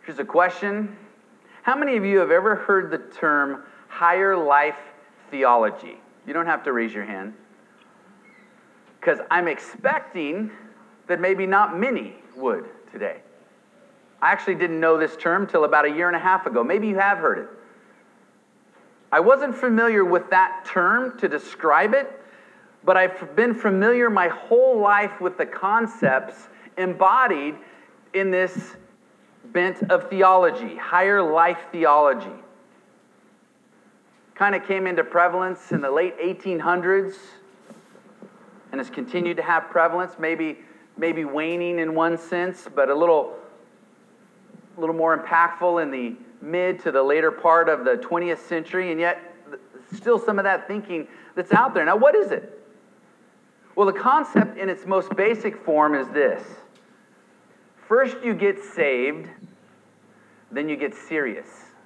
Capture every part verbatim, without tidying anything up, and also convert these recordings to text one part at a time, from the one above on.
Here's a question. How many of you have ever heard the term higher life theology? You don't have to raise your hand. Because I'm expecting that maybe not many would today. I actually didn't know this term till about a year and a half ago. Maybe you have heard it. I wasn't familiar with that term to describe it, but I've been familiar my whole life with the concepts embodied in this bent of theology, higher life theology. Kind of came into prevalence in the late eighteen hundreds and has continued to have prevalence, maybe maybe waning in one sense, but a little, a little more impactful in the mid to the later part of the twentieth century, and yet still some of that thinking that's out there. Now, what is it? Well, the concept in its most basic form is this. First you get saved, then you get serious.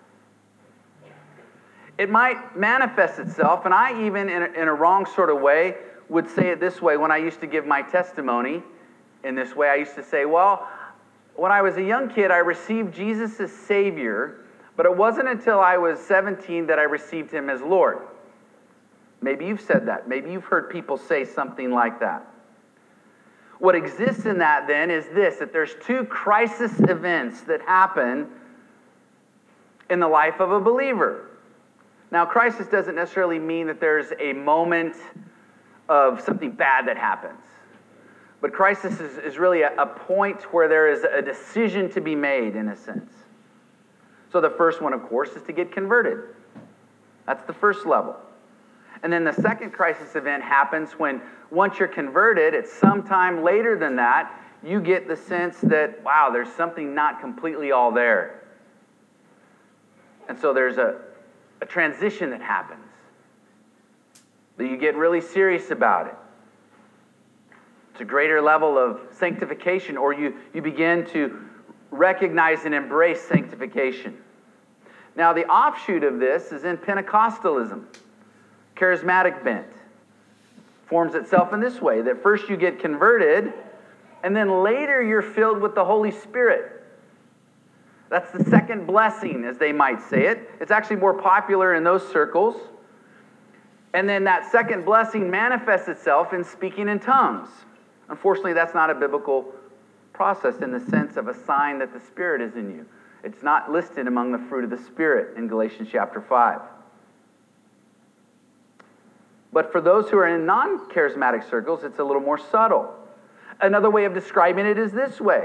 It might manifest itself, and I even, in a, in a wrong sort of way, would say it this way when I used to give my testimony in this way. I used to say, well, when I was a young kid, I received Jesus as Savior, but it wasn't until I was seventeen that I received Him as Lord. Maybe you've said that. Maybe you've heard people say something like that. What exists in that then is this, that there's two crisis events that happen in the life of a believer. Now, crisis doesn't necessarily mean that there's a moment of something bad that happens. But crisis is, is really a, a point where there is a decision to be made, in a sense. So the first one, of course, is to get converted. That's the first level. And then the second crisis event happens when, once you're converted, at some time later than that, you get the sense that, wow, there's something not completely all there. And so there's a, a transition that happens. That you get really serious about it. It's a greater level of sanctification, or you, you begin to recognize and embrace sanctification. Now, the offshoot of this is in Pentecostalism. Charismatic bent forms itself in this way, that first you get converted, and then later you're filled with the Holy Spirit. That's the second blessing, as they might say it. It's actually more popular in those circles. And then that second blessing manifests itself in speaking in tongues. Unfortunately, that's not a biblical process in the sense of a sign that the Spirit is in you. It's not listed among the fruit of the Spirit in Galatians chapter five. But for those who are in non-charismatic circles, it's a little more subtle. Another way of describing it is this way.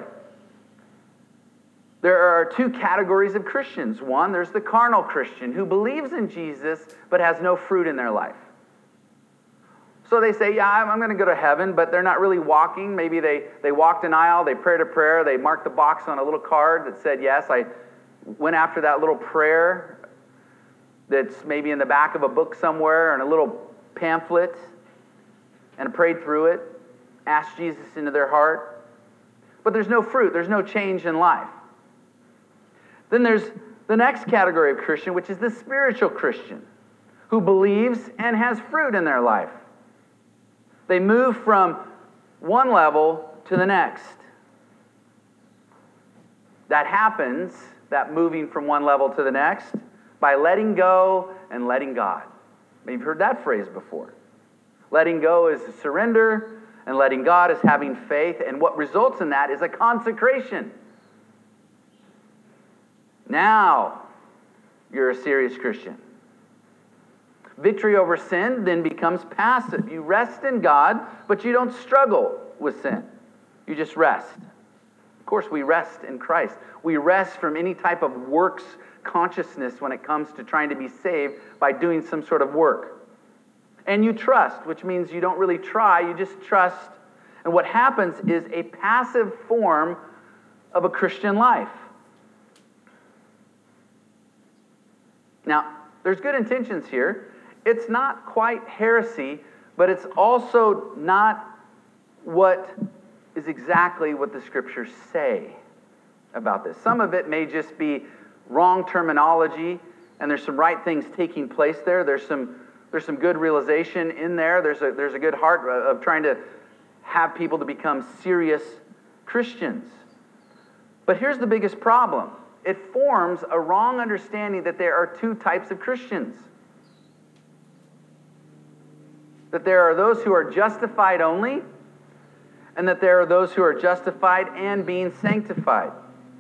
There are two categories of Christians. One, there's the carnal Christian who believes in Jesus but has no fruit in their life. So they say, yeah, I'm going to go to heaven, but they're not really walking. Maybe they, they walked an aisle, they prayed a prayer, they marked the box on a little card that said, yes, I went after that little prayer that's maybe in the back of a book somewhere and a little pamphlet, and prayed through it, asked Jesus into their heart. But there's no fruit, there's no change in life. Then there's the next category of Christian, which is the spiritual Christian, who believes and has fruit in their life. They move from one level to the next. That happens, that moving from one level to the next, by letting go and letting God. Maybe you've heard that phrase before. Letting go is surrender, and letting God is having faith, and what results in that is a consecration. Now, you're a serious Christian. Victory over sin then becomes passive. You rest in God, but you don't struggle with sin. You just rest. Of course, we rest in Christ. We rest from any type of works consciousness when it comes to trying to be saved by doing some sort of work. And you trust, which means you don't really try, you just trust. And what happens is a passive form of a Christian life. Now, there's good intentions here. It's not quite heresy, but it's also not what is exactly what the Scriptures say about this. Some of it may just be wrong terminology, and there's some right things taking place there. There's some there's some good realization in there. There's a there's a good heart of trying to have people to become serious Christians. But here's the biggest problem. it forms a wrong understanding that there are two types of Christians. That there are those who are justified only, and that there are those who are justified and being sanctified.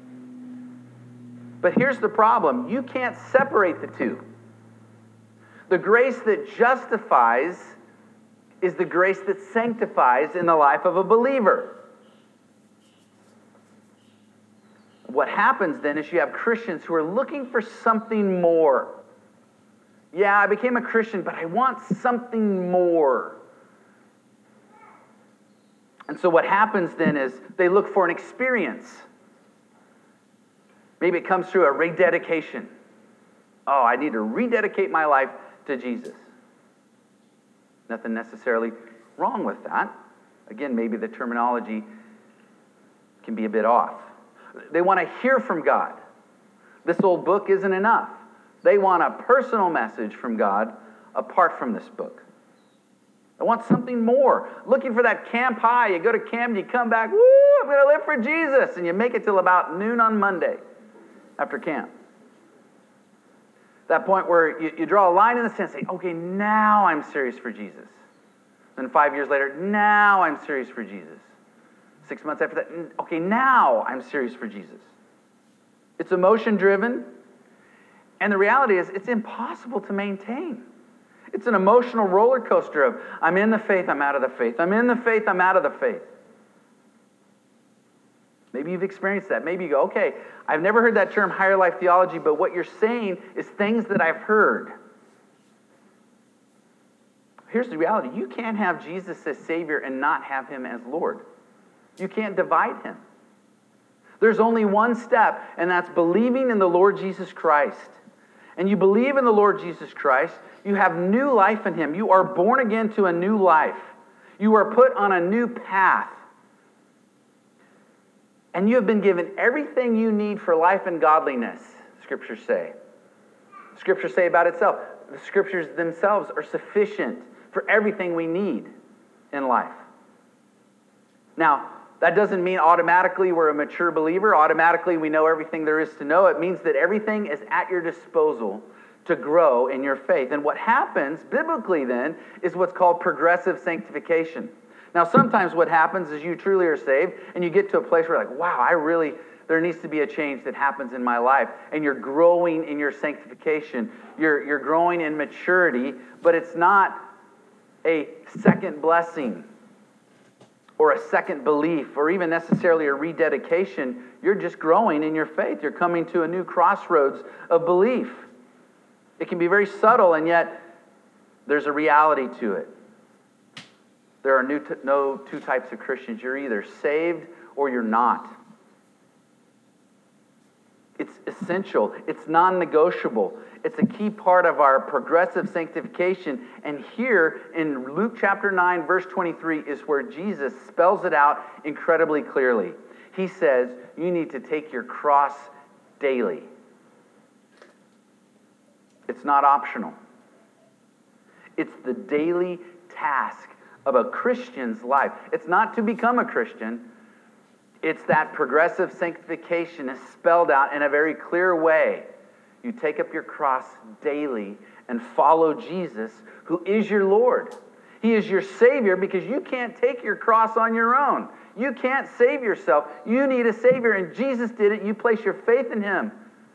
But here's the problem. You can't separate the two. The grace that justifies is the grace that sanctifies in the life of a believer. What happens then is you have Christians who are looking for something more. Yeah, I became a Christian, but I want something more. And so what happens then is they look for an experience. Maybe it comes through a rededication. Oh, I need to rededicate my life to Jesus. Nothing necessarily wrong with that. Again, maybe the terminology can be a bit off. They want to hear from God. This old book isn't enough. They want a personal message from God apart from this book. They want something more. Looking for that camp high. You go to camp and you come back, woo, I'm going to live for Jesus. And you make it till about noon on Monday after camp. That point where you, you draw a line in the sand and say, okay, now I'm serious for Jesus. Then five years later, now I'm serious for Jesus. Six months after that, okay, now I'm serious for Jesus. It's emotion-driven. And the reality is, it's impossible to maintain. It's an emotional roller coaster of, I'm in the faith, I'm out of the faith. I'm in the faith, I'm out of the faith. Maybe you've experienced that. Maybe you go, okay, I've never heard that term higher life theology, but what you're saying is things that I've heard. Here's the reality. You can't have Jesus as Savior and not have Him as Lord. You can't divide Him. There's only one step, and that's believing in the Lord Jesus Christ. And you believe in the Lord Jesus Christ, you have new life in Him. You are born again to a new life. You are put on a new path. And you have been given everything you need for life and godliness, Scriptures say. Scriptures say about itself, the Scriptures themselves are sufficient for everything we need in life. Now, that doesn't mean automatically we're a mature believer. Automatically we know everything there is to know. It means that everything is at your disposal to grow in your faith. And what happens biblically then is what's called progressive sanctification. Now sometimes what happens is you truly are saved and you get to a place where you're like, wow, I really, there needs to be a change that happens in my life. And you're growing in your sanctification. You're, you're growing in maturity, but it's not a second blessing or a second belief, or even necessarily a rededication. You're just growing in your faith. You're coming to a new crossroads of belief. It can be very subtle, and yet there's a reality to it. There are new t- no two types of Christians. You're either saved or you're not. It's essential. It's non-negotiable. It's a key part of our progressive sanctification. And here in Luke chapter nine, verse twenty-three, is where Jesus spells it out incredibly clearly. He says, you need to take your cross daily. It's not optional. It's the daily task of a Christian's life. It's not to become a Christian. It's that progressive sanctification is spelled out in a very clear way. You take up your cross daily and follow Jesus, who is your Lord. He is your Savior because you can't take your cross on your own. You can't save yourself. You need a Savior, and Jesus did it. You place your faith in Him.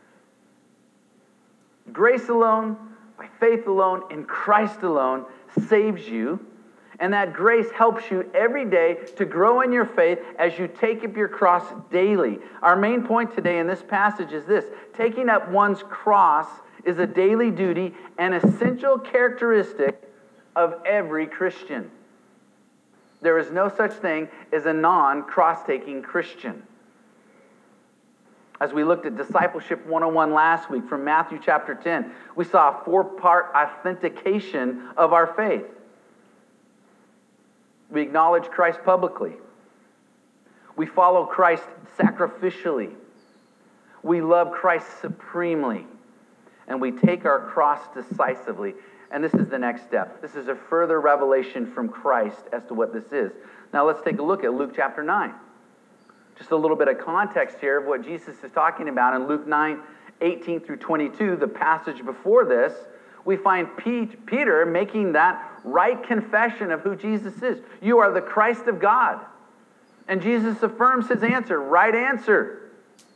Grace alone, by faith alone, in Christ alone, saves you. And that grace helps you every day to grow in your faith as you take up your cross daily. Our main point today in this passage is this: taking up one's cross is a daily duty and essential characteristic of every Christian. There is no such thing as a non-cross-taking Christian. As we looked at Discipleship one oh one last week from Matthew chapter ten, we saw a four-part authentication of our faith. We acknowledge Christ publicly. We follow Christ sacrificially. We love Christ supremely. And we take our cross decisively. And this is the next step. This is a further revelation from Christ as to what this is. Now let's take a look at Luke chapter nine. Just a little bit of context here of what Jesus is talking about in Luke nine, eighteen through twenty-two, the passage before this. We find Pete, Peter making that right confession of who Jesus is. You are the Christ of God. And Jesus affirms his answer, right answer.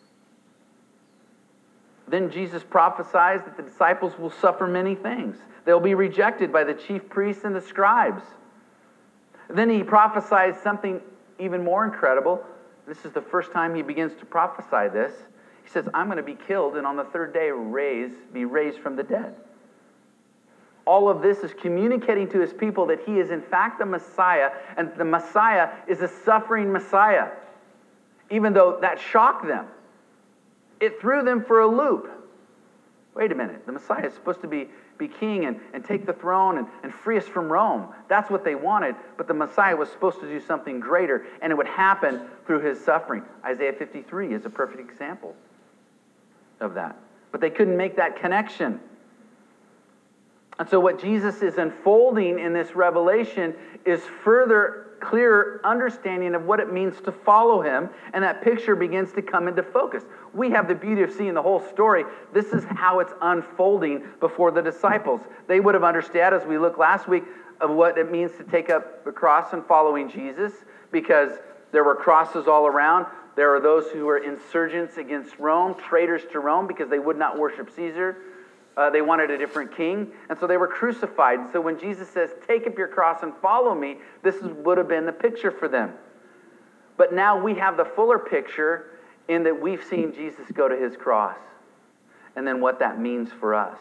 Then Jesus prophesies that the disciples will suffer many things. They'll be rejected by the chief priests and the scribes. Then he prophesies something even more incredible. This is the first time he begins to prophesy this. He says, I'm going to be killed and on the third day raise, be raised from the dead. All of this is communicating to his people that he is in fact the Messiah, and the Messiah is a suffering Messiah. Even though that shocked them. It threw them for a loop. Wait a minute, the Messiah is supposed to be, be king and, and take the throne and, and free us from Rome. That's what they wanted, but the Messiah was supposed to do something greater, and it would happen through his suffering. Isaiah fifty-three is a perfect example of that. But they couldn't make that connection. And so what Jesus is unfolding in this revelation is further clearer understanding of what it means to follow him, and that picture begins to come into focus. We have the beauty of seeing the whole story. This is how it's unfolding before the disciples. They would have understood, as we looked last week, of what it means to take up the cross and following Jesus, because there were crosses all around. There were those who were insurgents against Rome, traitors to Rome, because they would not worship Caesar. Uh, they wanted a different king, and so they were crucified. So when Jesus says, take up your cross and follow me, this is, would have been the picture for them. But now we have the fuller picture in that we've seen Jesus go to his cross, and then what that means for us.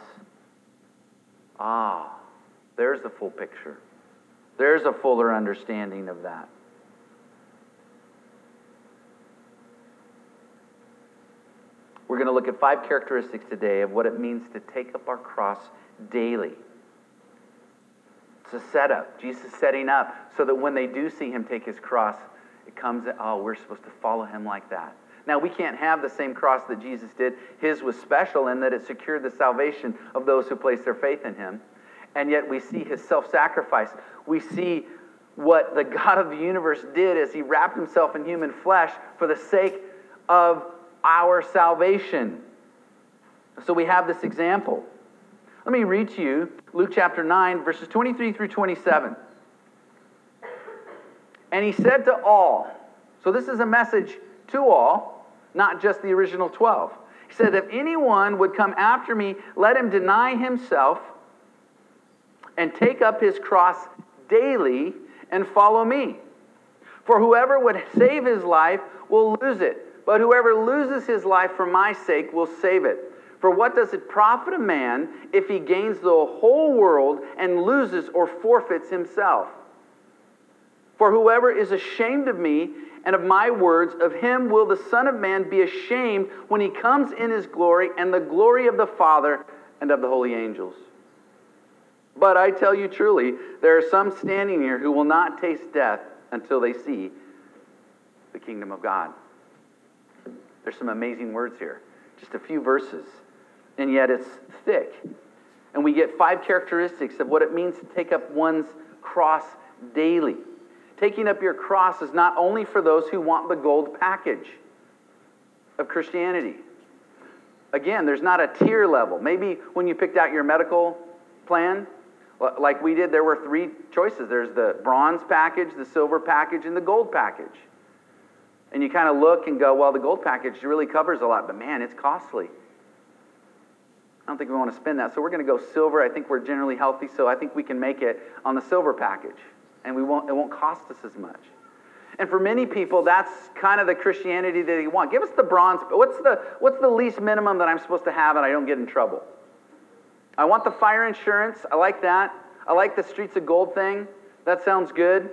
Ah, there's the full picture. There's a fuller understanding of that. We're going to look at five characteristics today of what it means to take up our cross daily. It's a setup. Jesus setting up so that when they do see him take his cross, it comes, oh, we're supposed to follow him like that. Now, we can't have the same cross that Jesus did. His was special in that it secured the salvation of those who place their faith in him. And yet we see his self-sacrifice. We see what the God of the universe did as he wrapped himself in human flesh for the sake of our salvation. So we have this example. Let me read to you Luke chapter nine, verses twenty-three through twenty-seven. And he said to all, so this is a message to all, not just the original twelve. He said, if anyone would come after me, let him deny himself and take up his cross daily and follow me. For whoever would save his life will lose it. But whoever loses his life for my sake will save it. For what does it profit a man if he gains the whole world and loses or forfeits himself? For whoever is ashamed of me and of my words, of him will the Son of Man be ashamed when he comes in his glory and the glory of the Father and of the holy angels. But I tell you truly, there are some standing here who will not taste death until they see the kingdom of God. There's some amazing words here. Just a few verses. And yet it's thick. And we get five characteristics of what it means to take up one's cross daily. Taking up your cross is not only for those who want the gold package of Christianity. Again, there's not a tier level. Maybe when you picked out your medical plan, like we did, there were three choices. There's the bronze package, the silver package, and the gold package. And you kind of look and go, well, the gold package really covers a lot, but man, it's costly. I don't think we want to spend that, so we're going to go silver. I think we're generally healthy, so I think we can make it on the silver package, and we won't. It won't cost us as much. And for many people, that's kind of the Christianity that they want. Give us the bronze. What's the what's the least minimum that I'm supposed to have, and I don't get in trouble? I want the fire insurance. I like that. I like the Streets of Gold thing. That sounds good.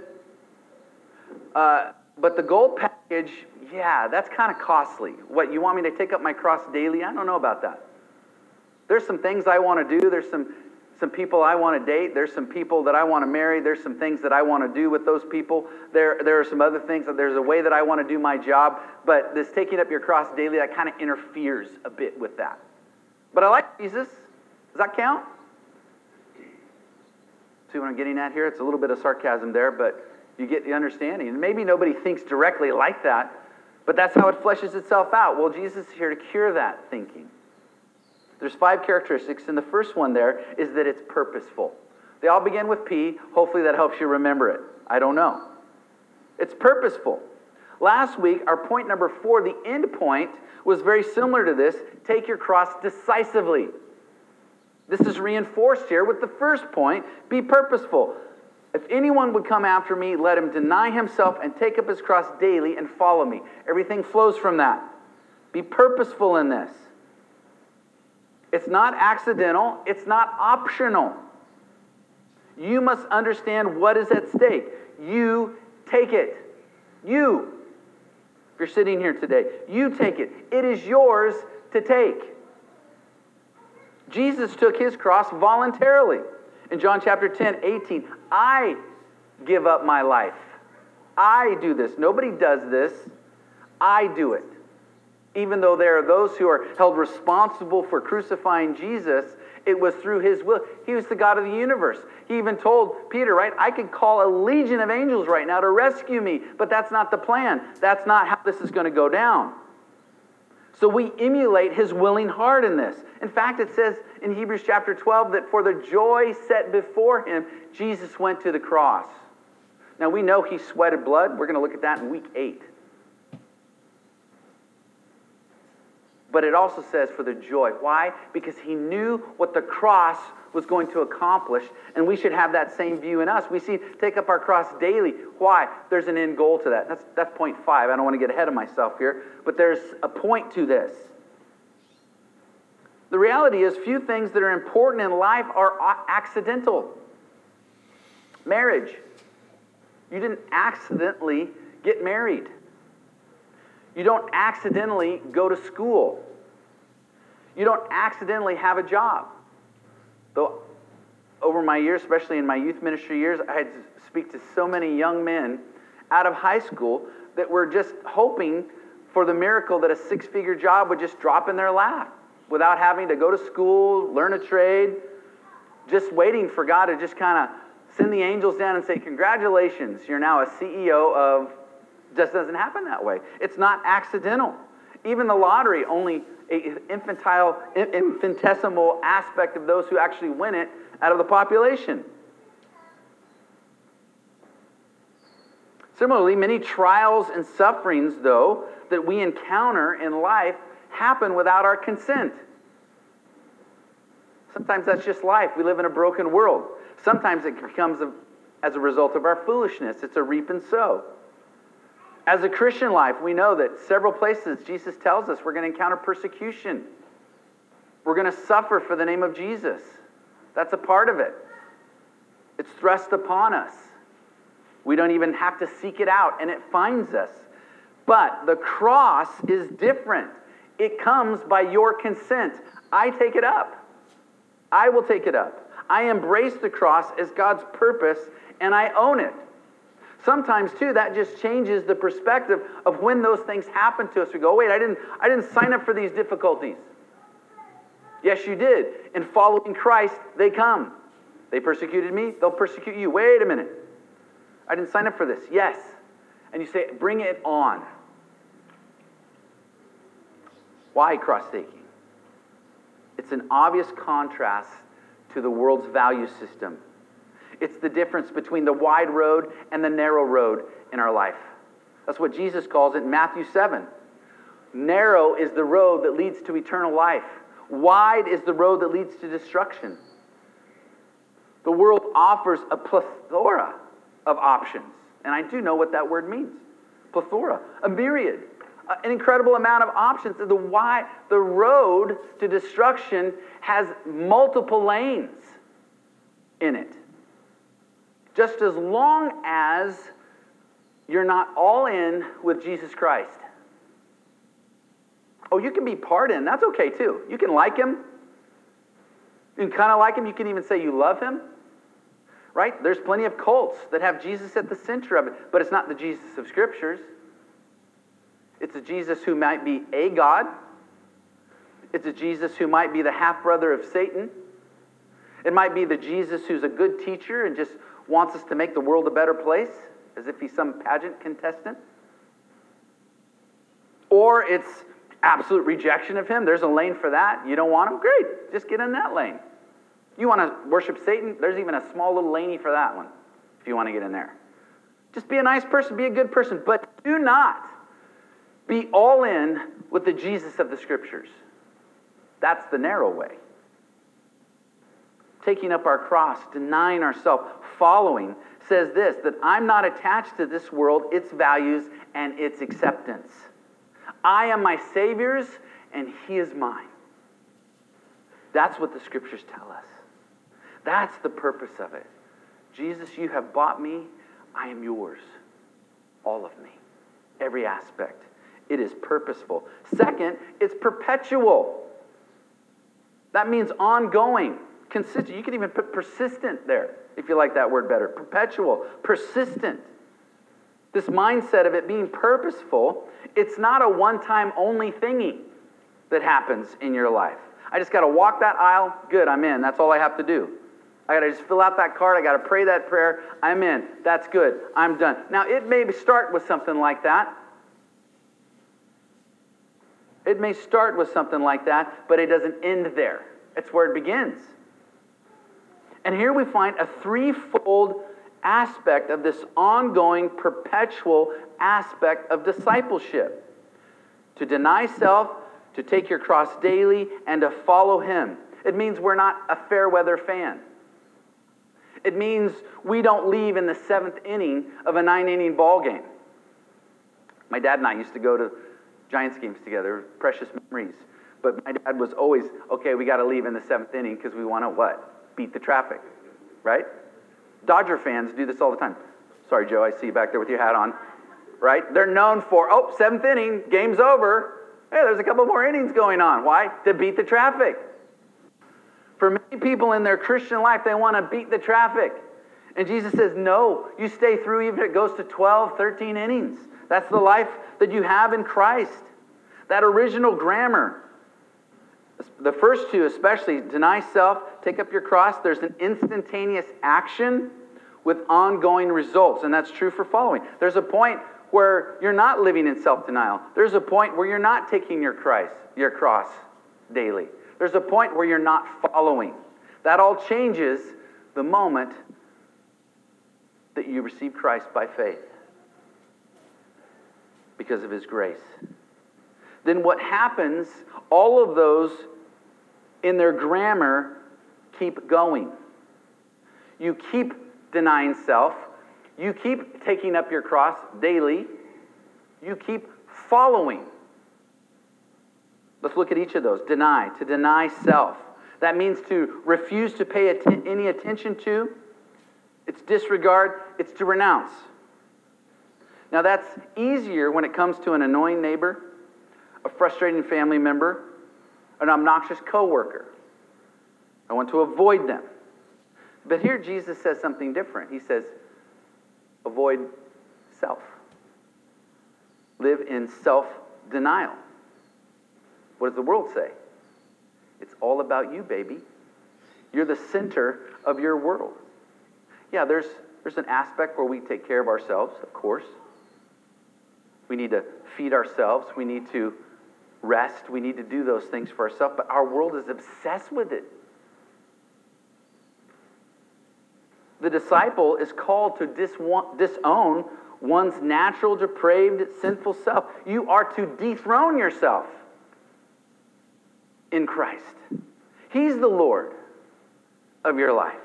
Uh, But the gold package, yeah, that's kind of costly. What, you want me to take up my cross daily? I don't know about that. There's some things I want to do. There's some, some people I want to date. There's some people that I want to marry. There's some things that I want to do with those people. There, there are some other things. There's a way that I want to do my job. But this taking up your cross daily, that kind of interferes a bit with that. But I like Jesus. Does that count? See what I'm getting at here? It's a little bit of sarcasm there, but you get the understanding. And maybe nobody thinks directly like that, But that's how it fleshes itself out. Well, Jesus is here to cure that thinking. There's five characteristics, and the first one there is that it's purposeful. They all begin with P. Hopefully that helps you remember it. I don't know. It's purposeful. Last week, our point number four, the end point, was very similar to this. Take your cross decisively. This is reinforced here with the first point, be purposeful. If anyone would come after me, let him deny himself and take up his cross daily and follow me. Everything flows from that. Be purposeful in this. It's not accidental. It's not optional. You must understand what is at stake. You take it. You. If you're sitting here today, you take it. It is yours to take. Jesus took his cross voluntarily. In John chapter ten, eighteen, I give up my life. I do this. Nobody does this. I do it. Even though there are those who are held responsible for crucifying Jesus, it was through his will. He was the God of the universe. He even told Peter, right, I could call a legion of angels right now to rescue me, but that's not the plan. That's not how this is going to go down. So we emulate his willing heart in this. In fact, it says in Hebrews chapter twelve that for the joy set before him, Jesus went to the cross. Now we know he sweated blood. We're going to look at that in week eight. But it also says for the joy. Why? Because he knew what the cross was going to accomplish, and we should have that same view in us. We see take up our cross daily. Why? There's an end goal to that. That's, that's point five. I don't want to get ahead of myself here, but there's a point to this. The reality is few things that are important in life are accidental. Marriage. You didn't accidentally get married. You don't accidentally go to school. You don't accidentally have a job. Though over my years, especially in my youth ministry years, I had to speak to so many young men out of high school that were just hoping for the miracle that a six-figure job would just drop in their lap without having to go to school, learn a trade, just waiting for God to just kind of send the angels down and say, congratulations, you're now a C E O of... Just doesn't happen that way. It's not accidental. Even the lottery, only an infantile, infinitesimal aspect of those who actually win it out of the population. Similarly, many trials and sufferings, though, that we encounter in life happen without our consent. Sometimes that's just life. We live in a broken world. Sometimes it comes as a result of our foolishness. It's a reap and sow. As a Christian life, we know that several places Jesus tells us we're going to encounter persecution. We're going to suffer for the name of Jesus. That's a part of it. It's thrust upon us. We don't even have to seek it out, and it finds us. But the cross is different. It comes by your consent. I take it up. I will take it up. I embrace the cross as God's purpose, and I own it. Sometimes, too, that just changes the perspective of when those things happen to us. We go, wait, I didn't, I didn't sign up for these difficulties. Yes, you did. In following Christ, they come. They persecuted me, they'll persecute you. Wait a minute. I didn't sign up for this. Yes. And you say, bring it on. Why cross-taking? It's an obvious contrast to the world's value system. It's the difference between the wide road and the narrow road in our life. That's what Jesus calls it in Matthew seven. Narrow is the road that leads to eternal life. Wide is the road that leads to destruction. The world offers a plethora of options. And I do know what that word means. Plethora, a myriad, an incredible amount of options. The wide, the road to destruction has multiple lanes in it. Just as long as you're not all in with Jesus Christ. Oh, you can be part in. That's okay too. You can like him. You can kind of like him. You can even say you love him. Right? There's plenty of cults that have Jesus at the center of it. But it's not the Jesus of Scriptures. It's a Jesus who might be a God. It's a Jesus who might be the half-brother of Satan. It might be the Jesus who's a good teacher and just wants us to make the world a better place, as if he's some pageant contestant. or it's absolute rejection of him. There's a lane for that. You don't want him? Great. Just get in that lane. You want to worship Satan? There's even a small little laney for that one, if you want to get in there. Just be a nice person, be a good person, but do not be all in with the Jesus of the Scriptures. That's the narrow way. Taking up our cross, denying ourselves, following, says this, that I'm not attached to this world, its values, and its acceptance. I am my Savior's, and He is mine. That's what the Scriptures tell us. That's the purpose of it. Jesus, you have bought me. I am yours. All of me. Every aspect. It is purposeful. Second, it's perpetual. That means ongoing, consistent. You can even put persistent there, if you like that word better. Perpetual, persistent. This mindset of it being purposeful, it's not a one-time only thingy that happens in your life. I just got to walk that aisle. Good, I'm in. That's all I have to do. I got to just fill out that card. I got to pray that prayer. I'm in. That's good. I'm done. Now, it may start with something like that. It may start with something like that, but it doesn't end there. It's where it begins. And here we find a threefold aspect of this ongoing, perpetual aspect of discipleship. To deny self, to take your cross daily, and to follow Him. It means we're not a fair weather fan. It means we don't leave in the seventh inning of a nine-inning ball game. My dad and I used to go to Giants games together, precious memories. But my dad was always, okay, we got to leave in the seventh inning because we want to what? Beat the traffic, right? Dodger fans do this all the time. Sorry, Joe, I see you back there with your hat on, right? They're known for, oh, seventh inning, game's over. Hey, there's a couple more innings going on. Why? To beat the traffic. For many people in their Christian life, they want to beat the traffic. And Jesus says, no, you stay through even if it goes to twelve, thirteen innings. That's the life that you have in Christ. That original grammar. The first two especially, deny self, take up your cross. There's an instantaneous action with ongoing results. And that's true for following. There's a point where you're not living in self-denial. There's a point where you're not taking your Christ, your cross daily. There's a point where you're not following. That all changes the moment that you receive Christ by faith because of His grace. Then what happens, all of those in their grammar keep going. You keep denying self. You keep taking up your cross daily. You keep following. Let's look at each of those. Deny, to deny self. That means to refuse to pay att- any attention to. It's disregard. It's to renounce. Now that's easier when it comes to an annoying neighbor, a frustrating family member, an obnoxious coworker. I want to avoid them. But here Jesus says something different. He says, avoid self. Live in self-denial. What does the world say? It's all about you, baby. You're the center of your world. Yeah, there's, there's an aspect where we take care of ourselves, of course. We need to feed ourselves. We need to rest. We need to do those things for ourselves. But our world is obsessed with it. The disciple is called to disown one's natural, depraved, sinful self. You are to dethrone yourself in Christ. He's the Lord of your life.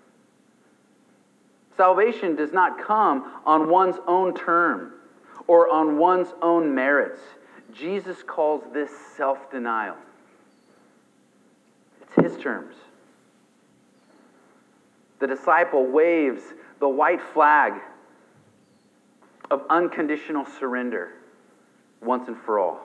Salvation does not come on one's own term or on one's own merits. Jesus calls this self-denial. It's His terms. The disciple waves the white flag of unconditional surrender once and for all.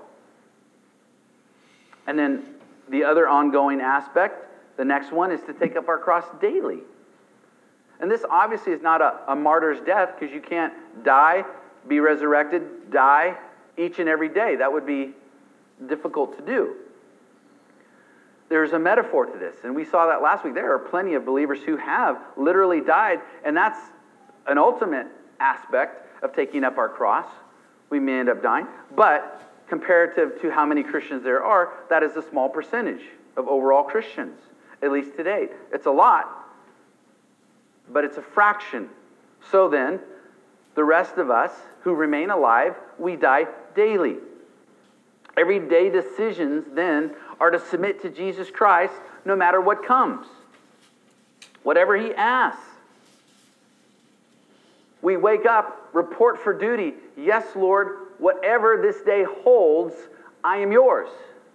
And then the other ongoing aspect, the next one, is to take up our cross daily. And this obviously is not a, a martyr's death, because you can't die, be resurrected, die each and every day. That would be difficult to do. There's a metaphor to this, and we saw that last week. There are plenty of believers who have literally died, and that's an ultimate aspect of taking up our cross. We may end up dying, but comparative to how many Christians there are, that is a small percentage of overall Christians, at least to date. It's a lot, but it's a fraction. So then, the rest of us who remain alive, we die daily. Everyday decisions then are to submit to Jesus Christ no matter what comes, whatever He asks. We wake up, report for duty. Yes, Lord, whatever this day holds, I am yours.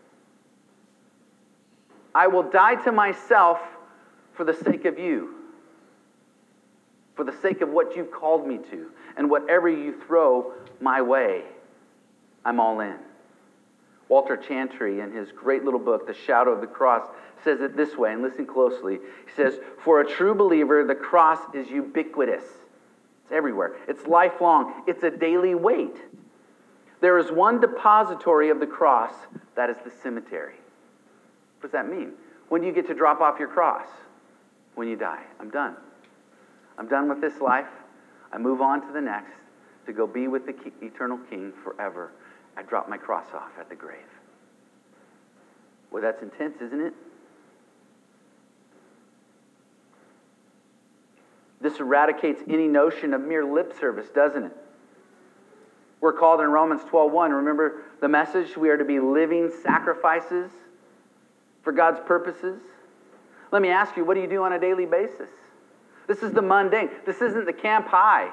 I will die to myself for the sake of you, for the sake of what you've called me to. And whatever you throw my way, I'm all in. Walter Chantry, in his great little book, The Shadow of the Cross, says it this way, and listen closely. He says, for a true believer, the cross is ubiquitous. It's everywhere. It's lifelong. It's a daily weight. There is one depository of the cross, that is the cemetery. What does that mean? When do you get to drop off your cross? When you die. I'm done. I'm done with this life. I move on to the next to go be with the eternal King forever. I drop my cross off at the grave. Well, that's intense, isn't it? This eradicates any notion of mere lip service, doesn't it? We're called in Romans twelve one. Remember the message? We are to be living sacrifices for God's purposes. Let me ask you, what do you do on a daily basis? This is the mundane. This isn't the camp high.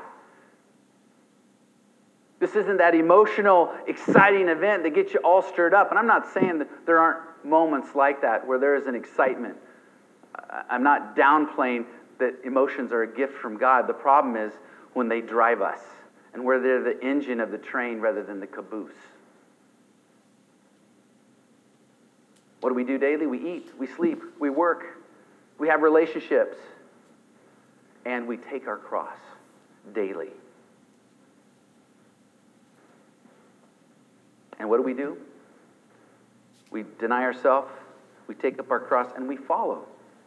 This isn't that emotional, exciting event that gets you all stirred up. And I'm not saying that there aren't moments like that where there is an excitement. I'm not downplaying that emotions are a gift from God. The problem is when they drive us and where they're the engine of the train rather than the caboose. What do we do daily? We eat, we sleep, we work, we have relationships, and we take our cross daily. And what do we do? We deny ourselves, we take up our cross, and we follow.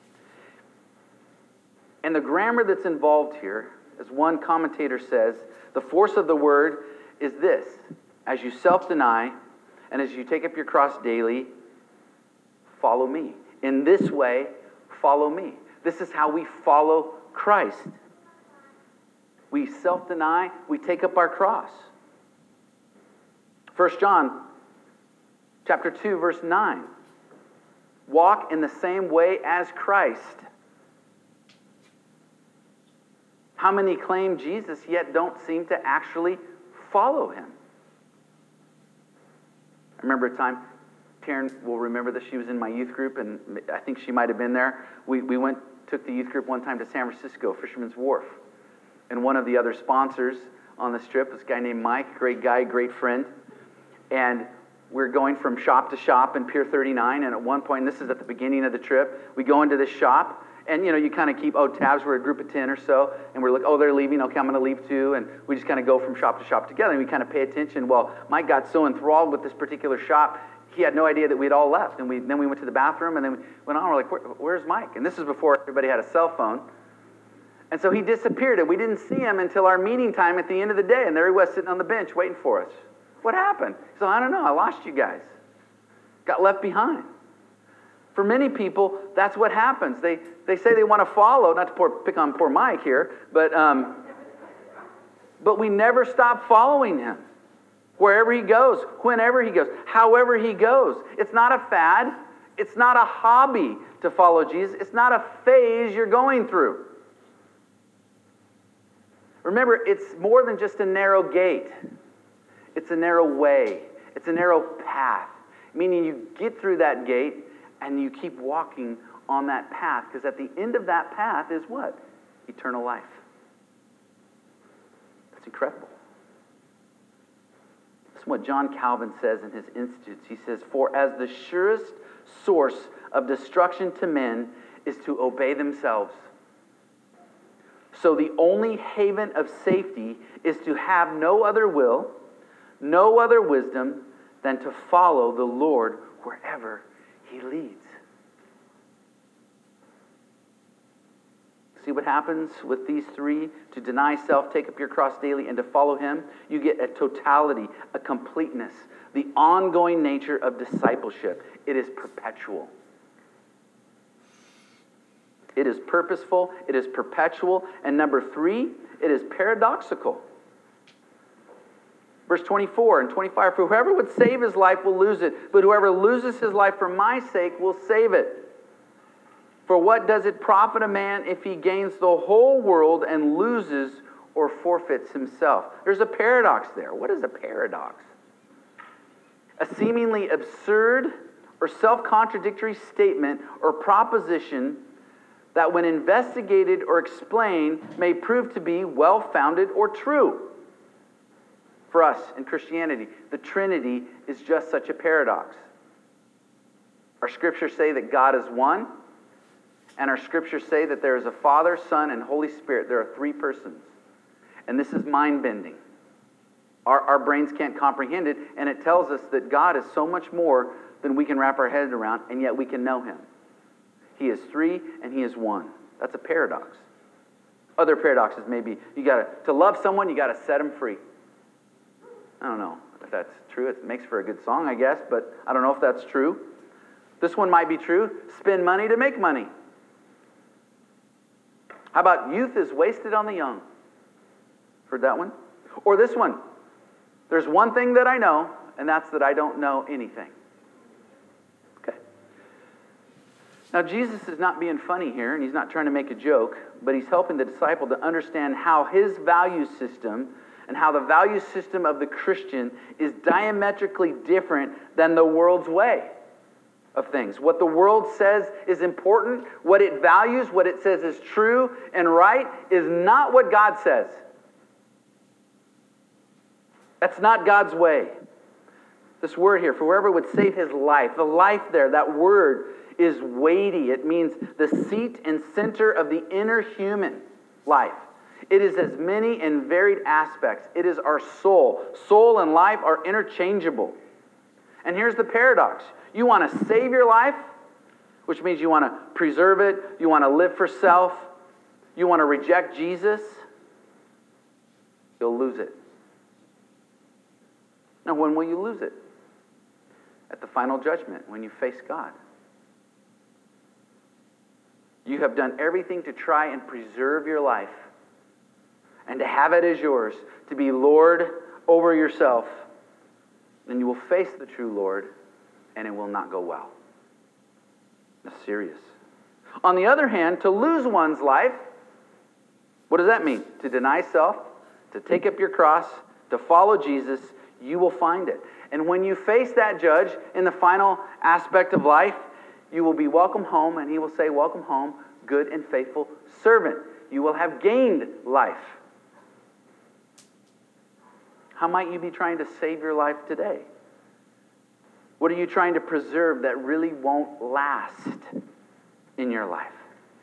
And the grammar that's involved here, as one commentator says, the force of the word is this: as you self-deny and as you take up your cross daily, follow me. In this way, follow me. This is how we follow Christ. We self-deny, we take up our cross. First John chapter two, verse nine. Walk in the same way as Christ. How many claim Jesus yet don't seem to actually follow him? I remember a time, Karen will remember this, she was in my youth group, and I think she might have been there. We, we went, took the youth group one time to San Francisco, Fisherman's Wharf. And one of the other sponsors on this trip was a guy named Mike, great guy, great friend. And we're going from shop to shop in Pier thirty-nine, and at one point, and this is at the beginning of the trip, we go into this shop, and you know, you kind of keep, oh, tabs, we're a group of ten or so, and we're like, oh, they're leaving, okay, I'm going to leave too, and we just kind of go from shop to shop together, and we kind of pay attention. Well, Mike got so enthralled with this particular shop, he had no idea that we'd all left, and we then we went to the bathroom, and then we went on, we're like, Where, where's Mike? And this is before everybody had a cell phone. And so he disappeared, and we didn't see him until our meeting time at the end of the day, and there he was sitting on the bench waiting for us. What happened? So I don't know, I lost you guys. Got left behind. For many people, that's what happens. They they say they want to follow, not to poor, pick on poor Mike here, but um, but we never stop following him. Wherever he goes, whenever he goes, however he goes. It's not a fad. It's not a hobby to follow Jesus. It's not a phase you're going through. Remember, it's more than just a narrow gate. It's a narrow way. It's a narrow path. Meaning you get through that gate and you keep walking on that path, because at the end of that path is what? Eternal life. That's incredible. That's what John Calvin says in his Institutes. He says, for as the surest source of destruction to men is to obey themselves, so the only haven of safety is to have no other will, no other wisdom than to follow the Lord wherever he leads. See what happens with these three? To deny self, take up your cross daily, and to follow him. You get a totality, a completeness, the ongoing nature of discipleship. It is perpetual. It is purposeful. It is perpetual. And number three, it is paradoxical. Verse twenty-four and twenty-five, for whoever would save his life will lose it, but whoever loses his life for my sake will save it. For what does it profit a man if he gains the whole world and loses or forfeits himself? There's a paradox there. What is a paradox? A seemingly absurd or self-contradictory statement or proposition that when investigated or explained may prove to be well-founded or true. For us in Christianity, the Trinity is just such a paradox. Our scriptures say that God is one, and our scriptures say that there is a Father, Son, and Holy Spirit. There are three persons. And this is mind-bending. Our, our brains can't comprehend it, and it tells us that God is so much more than we can wrap our head around, and yet we can know him. He is three, and he is one. That's a paradox. Other paradoxes may be, you gotta, to love someone, you got to set them free. I don't know if that's true. It makes for a good song, I guess, but I don't know if that's true. This one might be true. Spend money to make money. How about youth is wasted on the young? Heard that one? Or this one. There's one thing that I know, and that's that I don't know anything. Okay. Now, Jesus is not being funny here, and he's not trying to make a joke, but he's helping the disciple to understand how his value system and how the value system of the Christian is diametrically different than the world's way of things. What the world says is important, what it values, what it says is true and right, is not what God says. That's not God's way. This word here, for whoever would save his life, the life there, that word is weighty. It means the seat and center of the inner human life. It is as many and varied aspects. It is our soul. Soul and life are interchangeable. And here's the paradox. You want to save your life, which means you want to preserve it, you want to live for self, you want to reject Jesus, you'll lose it. Now, when will you lose it? At the final judgment, when you face God. You have done everything to try and preserve your life and to have it as yours, to be Lord over yourself. Then you will face the true Lord, and it will not go well. That's serious. On the other hand, to lose one's life, what does that mean? To deny self, to take up your cross, to follow Jesus, you will find it. And when you face that judge in the final aspect of life, you will be welcome home, and he will say, welcome home, good and faithful servant. You will have gained life. How might you be trying to save your life today? What are you trying to preserve that really won't last in your life?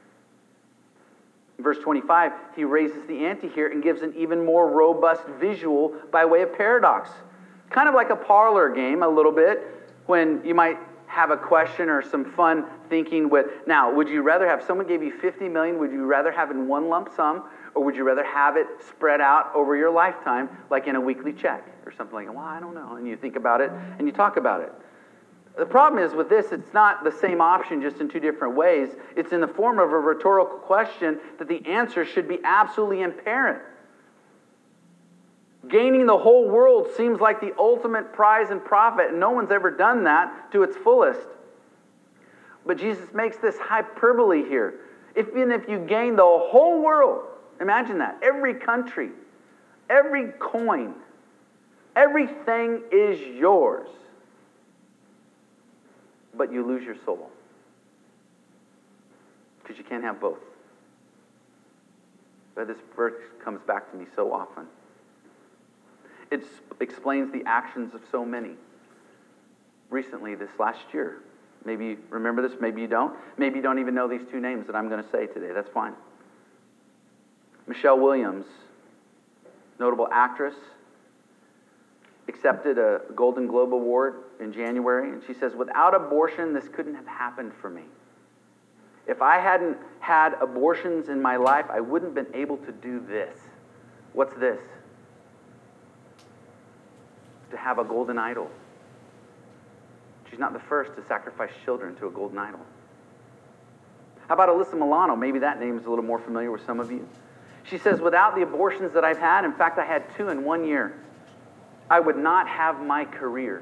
In verse twenty-five, he raises the ante here and gives an even more robust visual by way of paradox. Kind of like a parlor game a little bit, when you might have a question or some fun thinking with, now, would you rather have someone gave you fifty million dollars, would you rather have in one lump sum, or would you rather have it spread out over your lifetime, like in a weekly check or something like that? Well, I don't know. And you think about it and you talk about it. The problem is with this, it's not the same option just in two different ways. It's in the form of a rhetorical question that the answer should be absolutely apparent. Gaining the whole world seems like the ultimate prize and profit, and no one's ever done that to its fullest. But Jesus makes this hyperbole here. Even if you gain the whole world, imagine that, every country, every coin, everything is yours, but you lose your soul. Because you can't have both. But this verse comes back to me so often. It explains the actions of so many. Recently, this last year. Maybe you remember this, maybe you don't. Maybe you don't even know these two names that I'm going to say today. That's fine. Michelle Williams, notable actress, accepted a Golden Globe Award in January, and she says, without abortion, this couldn't have happened for me. If I hadn't had abortions in my life, I wouldn't have been able to do this. What's this? To have a golden idol. She's not the first to sacrifice children to a golden idol. How about Alyssa Milano? Maybe that name is a little more familiar with some of you. She says, without the abortions that I've had, in fact, I had two in one year, I would not have my career.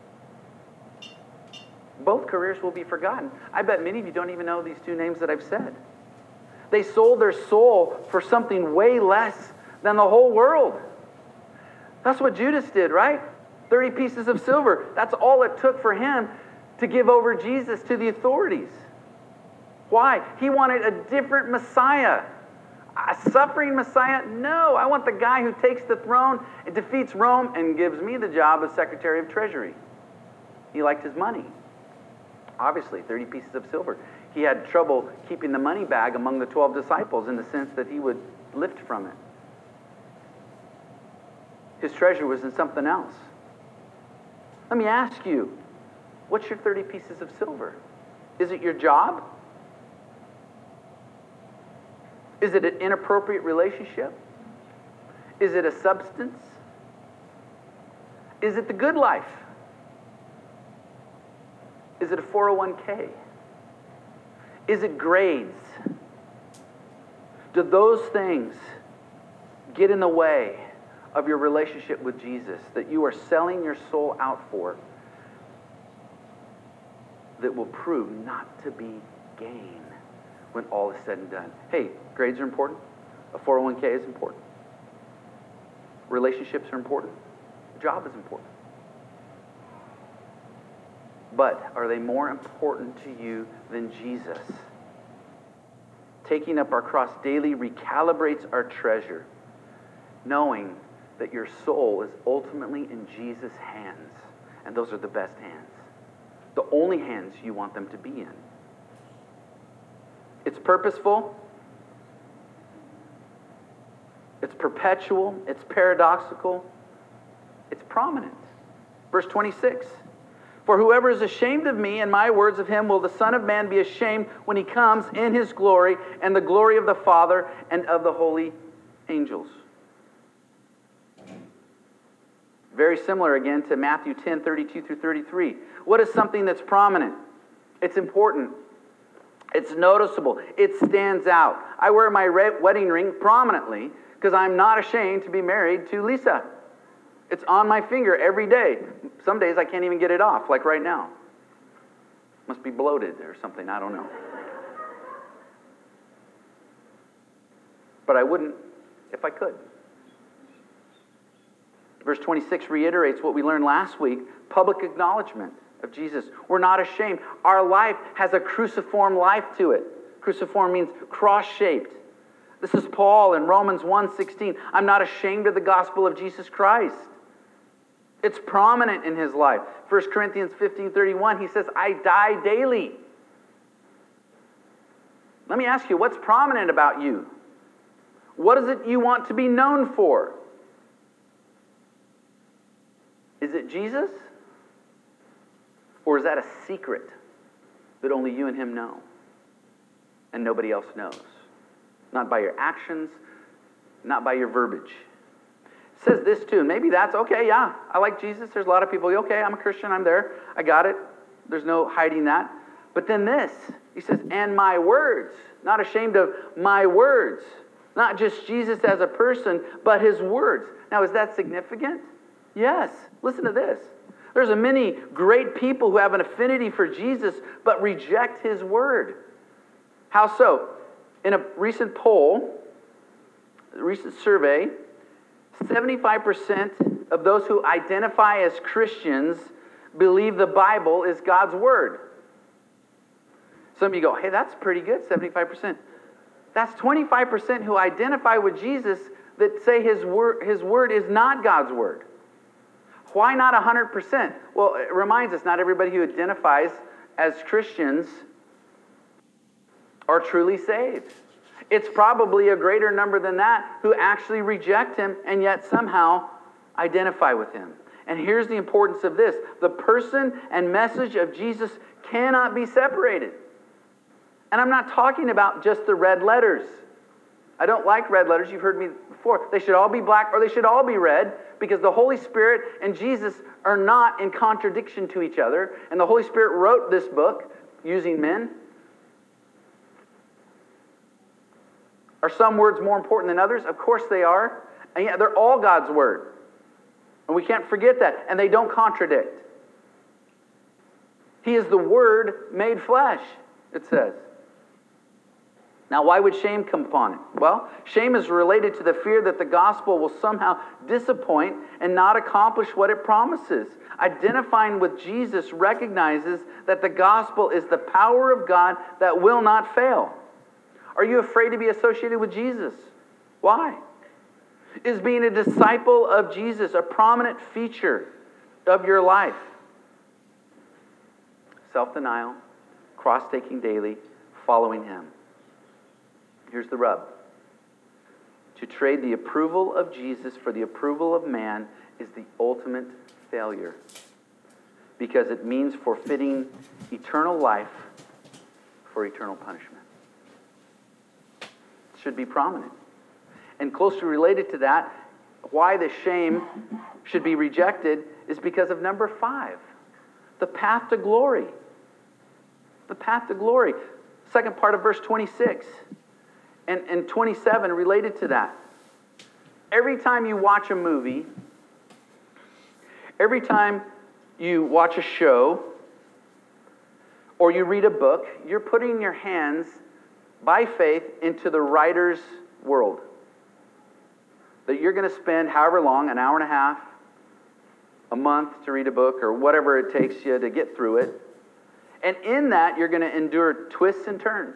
Both careers will be forgotten. I bet many of you don't even know these two names that I've said. They sold their soul for something way less than the whole world. That's what Judas did, right? thirty pieces of silver. That's all it took for him to give over Jesus to the authorities. Why? He wanted a different Messiah. A suffering Messiah? No, I want the guy who takes the throne and defeats Rome and gives me the job of Secretary of Treasury. He liked his money. Obviously, thirty pieces of silver. He had trouble keeping the money bag among the twelve disciples in the sense that he would lift from it. His treasure was in something else. Let me ask you, what's your thirty pieces of silver? Is it your job? Is it an inappropriate relationship? Is it a substance? Is it the good life? Is it a four oh one k? Is it grades? Do those things get in the way of your relationship with Jesus that you are selling your soul out for that will prove not to be gain when all is said and done? Hey, grades are important. A four oh one k is important. Relationships are important. Job is important. But are they more important to you than Jesus? Taking up our cross daily recalibrates our treasure, knowing that your soul is ultimately in Jesus' hands. And those are the best hands. The only hands you want them to be in. It's purposeful. It's perpetual. It's paradoxical. It's prominent. Verse twenty-six. For whoever is ashamed of me and my words of him will the Son of Man be ashamed when he comes in his glory and the glory of the Father and of the holy angels. Very similar again to Matthew ten, thirty-two through thirty-three. What is something that's prominent? It's important. It's noticeable. It stands out. I wear my red wedding ring prominently because I'm not ashamed to be married to Lisa. It's on my finger every day. Some days I can't even get it off, like right now. Must be bloated or something, I don't know. But I wouldn't if I could. Verse twenty-six reiterates what we learned last week, public acknowledgement of Jesus. We're not ashamed. Our life has a cruciform life to it. Cruciform means cross-shaped. This is Paul in Romans one sixteen. I'm not ashamed of the gospel of Jesus Christ. It's prominent in his life. First Corinthians fifteen thirty-one, he says, I die daily. Let me ask you, what's prominent about you? What is it you want to be known for? Is it Jesus? Or is that a secret that only you and him know and nobody else knows? Not by your actions, not by your verbiage. It says this too, and maybe that's okay, yeah, I like Jesus. There's a lot of people, okay, I'm a Christian, I'm there, I got it. There's no hiding that. But then this, he says, and my words, not ashamed of my words. Not just Jesus as a person, but his words. Now, is that significant? Yes. Listen to this. There's a many great people who have an affinity for Jesus, but reject his word. How so? In a recent poll, a recent survey, seventy-five percent of those who identify as Christians believe the Bible is God's word. Some of you go, hey, that's pretty good, seventy-five percent. That's twenty-five percent who identify with Jesus that say his word, his word is not God's word. Why not one hundred percent? Well, it reminds us not everybody who identifies as Christians are truly saved. It's probably a greater number than that who actually reject him and yet somehow identify with him. And here's the importance of this. The person and message of Jesus cannot be separated. And I'm not talking about just the red letters. I don't like red letters. You've heard me before. They should all be black or they should all be red, because the Holy Spirit and Jesus are not in contradiction to each other. And the Holy Spirit wrote this book using men. Are some words more important than others? Of course they are. And yet they're all God's word. And we can't forget that. And they don't contradict. He is the Word made flesh, it says. Now, why would shame come upon it? Well, shame is related to the fear that the gospel will somehow disappoint and not accomplish what it promises. Identifying with Jesus recognizes that the gospel is the power of God that will not fail. Are you afraid to be associated with Jesus? Why? Is being a disciple of Jesus a prominent feature of your life? Self-denial, cross-taking daily, following Him. Here's the rub. To trade the approval of Jesus for the approval of man is the ultimate failure, because it means forfeiting eternal life for eternal punishment. It should be prominent. And closely related to that, why the shame should be rejected is because of number five, the path to glory. The path to glory. Second part of verse twenty-six and, and twenty-seven related to that. Every time you watch a movie, every time you watch a show, or you read a book, you're putting your hands by faith into the writer's world. That you're going to spend however long, an hour and a half, a month to read a book, or whatever it takes you to get through it. And in that, you're going to endure twists and turns.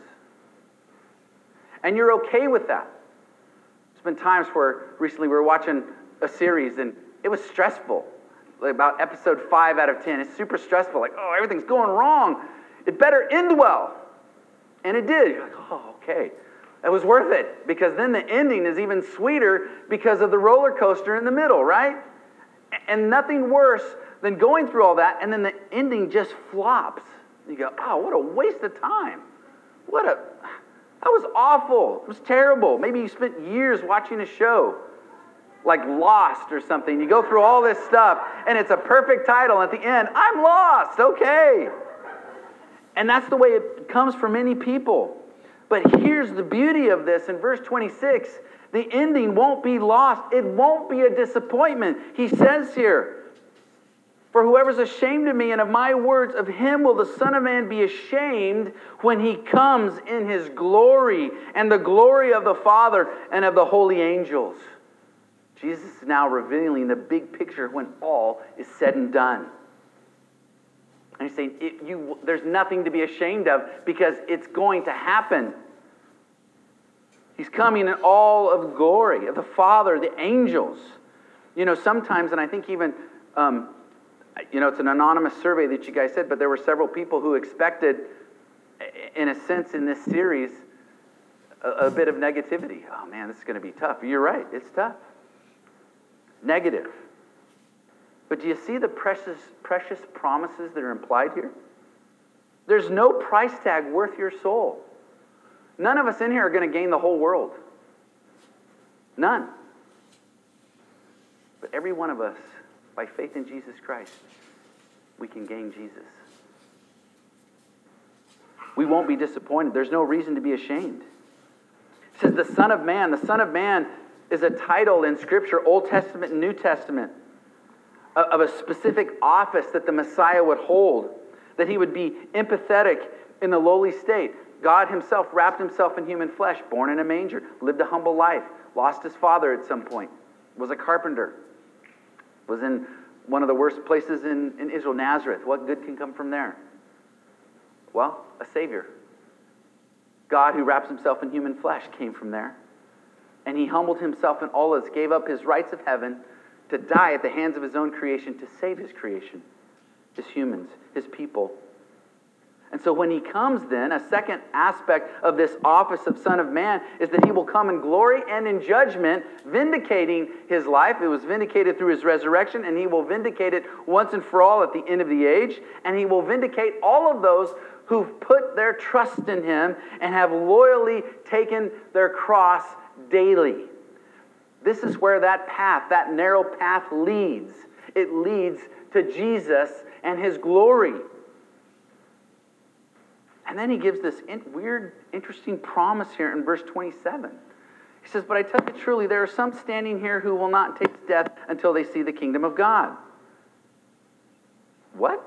And you're okay with that. There's been times where recently we were watching a series and it was stressful. Like about episode five out of ten. It's super stressful. Like, oh, everything's going wrong. It better end well. And it did. You're like, oh, okay. It was worth it. Because then the ending is even sweeter because of the roller coaster in the middle, right? And nothing worse than going through all that and then the ending just flops. You go, oh, what a waste of time. What a, that was awful. It was terrible. Maybe you spent years watching a show like Lost or something. You go through all this stuff and it's a perfect title. At the end, I'm lost. Okay. And that's the way it comes for many people. But here's the beauty of this. In verse twenty-six, the ending won't be lost. It won't be a disappointment. He says here, for whoever's ashamed of me and of my words, of him will the Son of Man be ashamed when he comes in his glory and the glory of the Father and of the holy angels. Jesus is now revealing the big picture when all is said and done. And he's saying, it, you, there's nothing to be ashamed of because it's going to happen. He's coming in all of glory of the Father, the angels. You know, sometimes, and I think even... Um, You know, it's an anonymous survey that you guys said, but there were several people who expected, in a sense, in this series, a, a bit of negativity. Oh, man, this is going to be tough. You're right. It's tough. Negative. But do you see the precious, precious promises that are implied here? There's no price tag worth your soul. None of us in here are going to gain the whole world. None. But every one of us, by faith in Jesus Christ, we can gain Jesus. We won't be disappointed. There's no reason to be ashamed. It says the Son of Man. The Son of Man is a title in Scripture, Old Testament and New Testament, of a specific office that the Messiah would hold, that he would be empathetic in the lowly state. God himself wrapped himself in human flesh, born in a manger, lived a humble life, lost his father at some point, was a carpenter, was in one of the worst places in, in Israel, Nazareth. What good can come from there? Well, a Savior. God who wraps himself in human flesh came from there. And he humbled himself in all this, gave up his rights of heaven to die at the hands of his own creation to save his creation, his humans, his people. And so when he comes then, a second aspect of this office of Son of Man is that he will come in glory and in judgment, vindicating his life. It was vindicated through his resurrection, and he will vindicate it once and for all at the end of the age. And he will vindicate all of those who've put their trust in him and have loyally taken their cross daily. This is where that path, that narrow path leads. It leads to Jesus and his glory. And then he gives this in- weird, interesting promise here in verse twenty-seven. He says, "But I tell you truly, there are some standing here who will not taste death until they see the kingdom of God." What?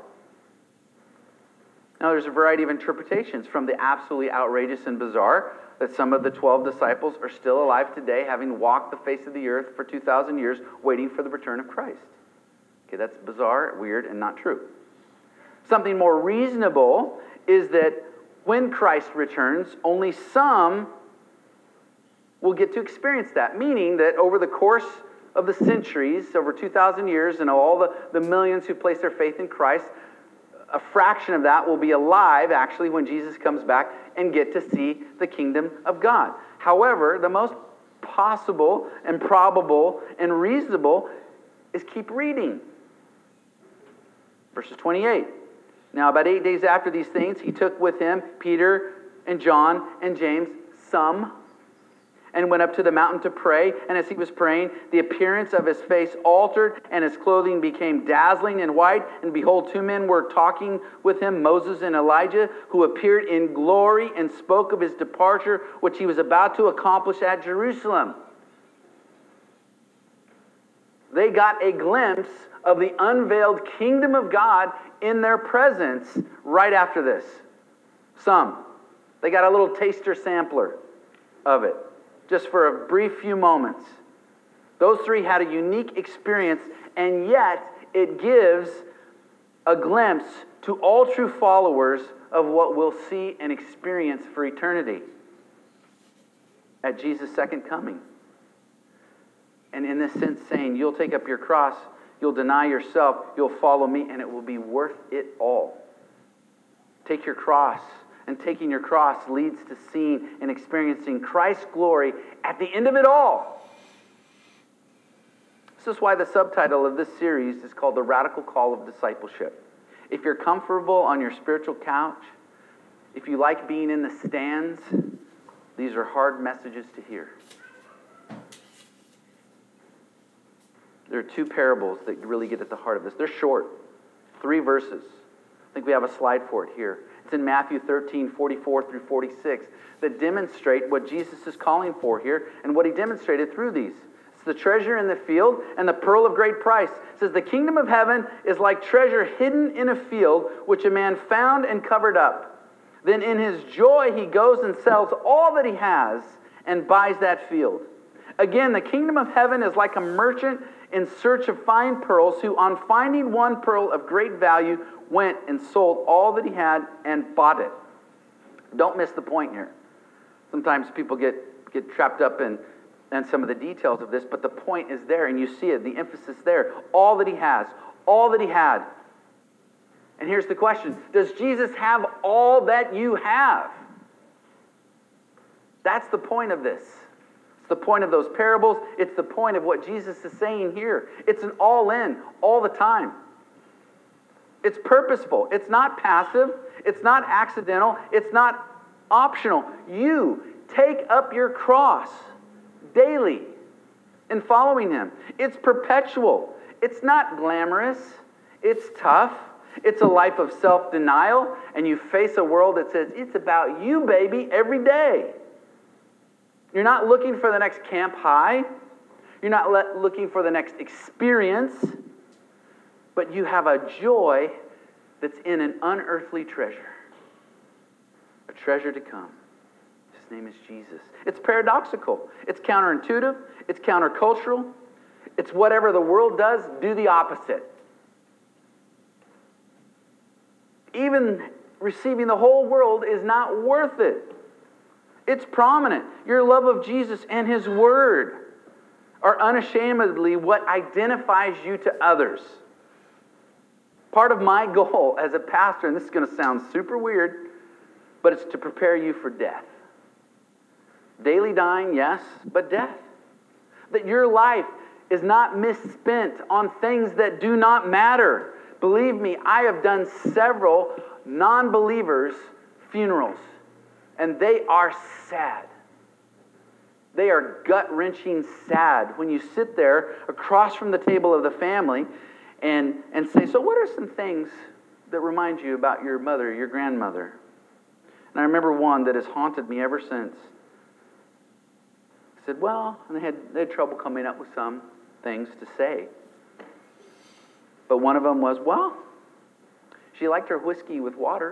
Now, there's a variety of interpretations, from the absolutely outrageous and bizarre that some of the twelve disciples are still alive today, having walked the face of the earth for two thousand years, waiting for the return of Christ. Okay, that's bizarre, weird, and not true. Something more reasonable is that when Christ returns, only some will get to experience that, meaning that over the course of the centuries, over two thousand years, and all the, the millions who place their faith in Christ, a fraction of that will be alive, actually, when Jesus comes back and get to see the kingdom of God. However, the most possible and probable and reasonable is keep reading. Verses twenty-eight. "Now, about eight days after these things, he took with him Peter and John and James, some, and went up to the mountain to pray. And as he was praying, the appearance of his face altered, and his clothing became dazzling and white. And behold, two men were talking with him, Moses and Elijah, who appeared in glory and spoke of his departure, which he was about to accomplish at Jerusalem." They got a glimpse of the unveiled kingdom of God in their presence right after this. Some. They got a little taster sampler of it, just for a brief few moments. Those three had a unique experience, and yet it gives a glimpse to all true followers of what we'll see and experience for eternity at Jesus' second coming. And in this sense, saying, you'll take up your cross, you'll deny yourself, you'll follow me, and it will be worth it all. Take your cross. And taking your cross leads to seeing and experiencing Christ's glory at the end of it all. This is why the subtitle of this series is called The Radical Call of Discipleship. If you're comfortable on your spiritual couch, if you like being in the stands, these are hard messages to hear. There are two parables that really get at the heart of this. They're short, three verses. I think we have a slide for it here. It's in Matthew thirteen, forty-four through forty-six, that demonstrate what Jesus is calling for here and what he demonstrated through these. It's the treasure in the field and the pearl of great price. It says, "The kingdom of heaven is like treasure hidden in a field, which a man found and covered up. Then in his joy he goes and sells all that he has and buys that field. Again, the kingdom of heaven is like a merchant in search of fine pearls, who on finding one pearl of great value went and sold all that he had and bought it." Don't miss the point here. Sometimes people get, get trapped up in, in some of the details of this, but the point is there, and you see it, the emphasis there. All that he has, all that he had. And here's the question: does Jesus have all that you have? That's the point of this. It's the point of those parables. It's the point of what Jesus is saying here. It's an all-in, all the time. It's purposeful. It's not passive. It's not accidental. It's not optional. You take up your cross daily in following him. It's perpetual. It's not glamorous. It's tough. It's a life of self-denial, and you face a world that says, it's about you, baby, every day. You're not looking for the next camp high. You're not le- looking for the next experience. But you have a joy that's in an unearthly treasure. A treasure to come. His name is Jesus. It's paradoxical. It's counterintuitive. It's countercultural. It's whatever the world does, do the opposite. Even receiving the whole world is not worth it. It's prominent. Your love of Jesus and his word are unashamedly what identifies you to others. Part of my goal as a pastor, and this is going to sound super weird, but it's to prepare you for death. Daily dying, yes, but death. That your life is not misspent on things that do not matter. Believe me, I have done several non-believers' funerals. And they are sad. They are gut-wrenching sad when you sit there across from the table of the family and, and say, so what are some things that remind you about your mother, your grandmother? And I remember one that has haunted me ever since. I said, well, and they had, they had trouble coming up with some things to say. But one of them was, well, she liked her whiskey with water.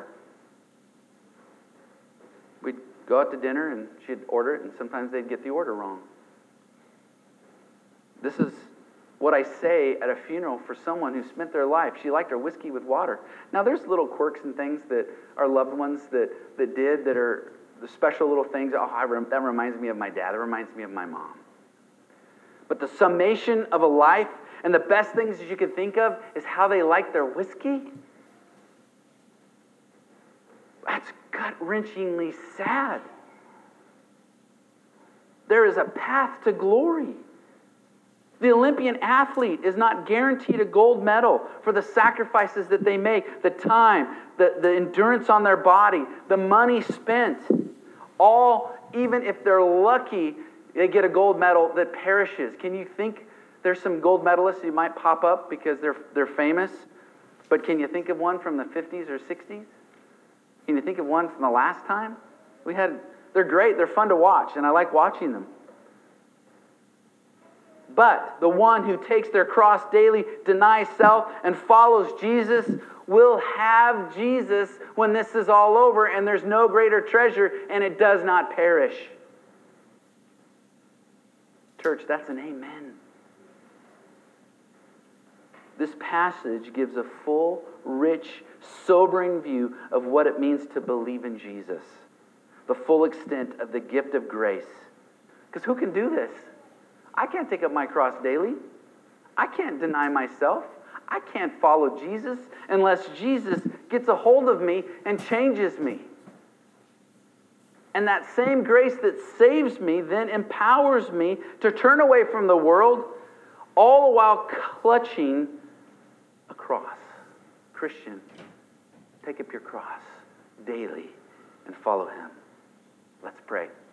We'd go out to dinner and she'd order it, and sometimes they'd get the order wrong. This is what I say at a funeral for someone who spent their life. She liked her whiskey with water. Now, there's little quirks and things that our loved ones that, that did that are the special little things. Oh, I rem- that reminds me of my dad. That reminds me of my mom. But the summation of a life and the best things that you can think of is how they liked their whiskey. That's gut-wrenchingly sad. There is a path to glory. The Olympian athlete is not guaranteed a gold medal for the sacrifices that they make, the time, the, the endurance on their body, the money spent. All, even if they're lucky, they get a gold medal that perishes. Can you think there's some gold medalists who might pop up because they're they're famous? But can you think of one from the fifties or sixties? Can you think of one from the last time? We had, they're great, they're fun to watch, and I like watching them. But the one who takes their cross daily, denies self, and follows Jesus will have Jesus when this is all over, and there's no greater treasure, and it does not perish. Church, that's an amen. This passage gives a full, rich, sobering view of what it means to believe in Jesus. The full extent of the gift of grace. Because who can do this? I can't take up my cross daily. I can't deny myself. I can't follow Jesus unless Jesus gets a hold of me and changes me. And that same grace that saves me then empowers me to turn away from the world, all the while clutching a cross. Christian, take up your cross daily and follow Him. Let's pray.